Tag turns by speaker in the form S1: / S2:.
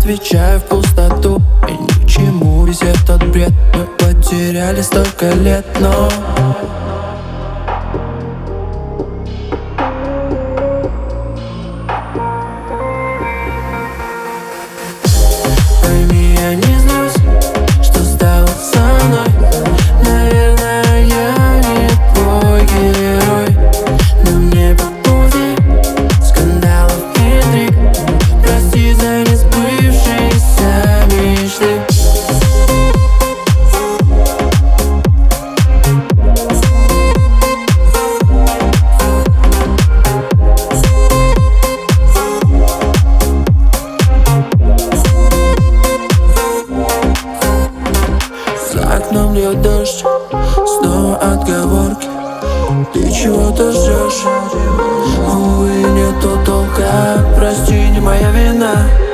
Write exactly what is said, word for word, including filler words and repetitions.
S1: отвечаю в пустоту, и ни к чему весь этот бред. Мы потеряли столько лет, но пойми, я не злюсь, что стало со мной. Наверное, я не твой герой, но мне по пути скандалов и интриг. Прости за несбывшиеся мечты. За окном льет дождь, снова отговорки. Ты чего-то ждешь, увы, нету толка. Прости, не моя вина.